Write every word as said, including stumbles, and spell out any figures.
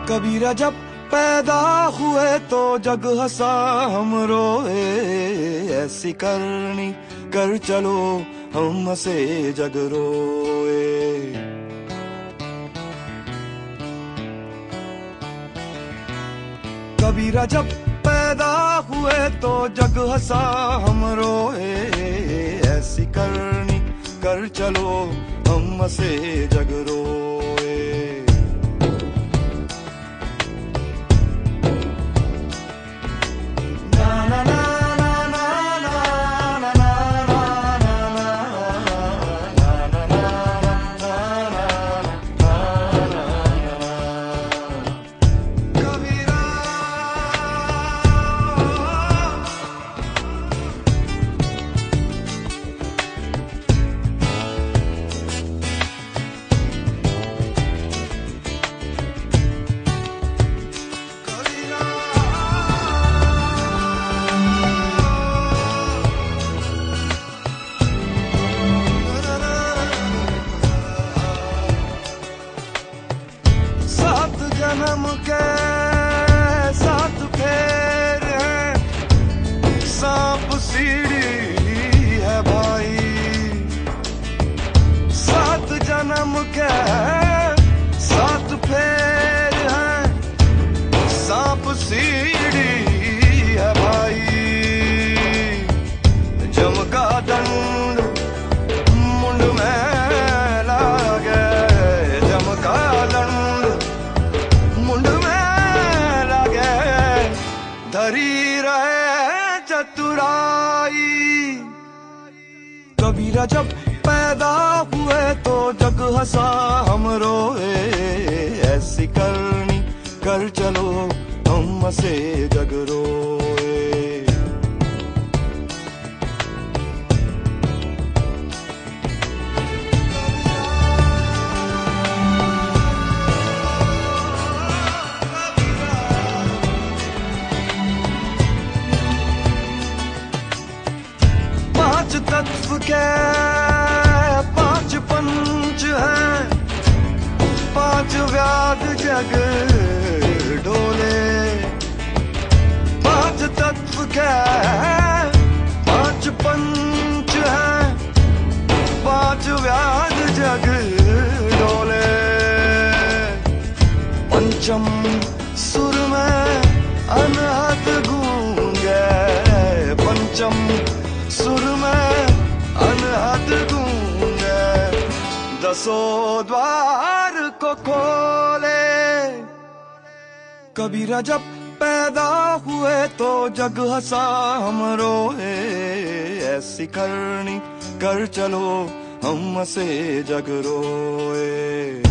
कबीरा जब पैदा हुए तो जग हंसा हम रोए, ऐसी करनी कर चलो हम हंसे जग रोए। कबीरा जब पैदा हुए तो जग हंसा हम रोए, ऐसी करनी कर चलो हम हंसे जग रोए। जन्म के साथ फेर हैं, सांप सीढ़ी है भाई। सात जन्म के सात फेर हैं, सांप सीढ़ी है भाई। जम का दंड मुंड में लागे, जम का दंड धरी रहे चतुराई। कबीरा जब पैदा हुए तो जग हंसा हम रोए, ऐसी करनी कर चलो हम हंसे जग रोए। पांच तत्व के पांच पंच हैं, पांच व्याध जग डोले। पांच तत्व के पांच पंच हैं, पांच व्याध जग डोले। पंचम सुर में अनहद गूंगे, पंचम सुर में अनहद गूंगे। दसों द्वार को खोले। कबीरा जब पैदा हुए तो जग हंसा हम रोए, ऐसी करनी कर चलो हम हंसे जग रोए।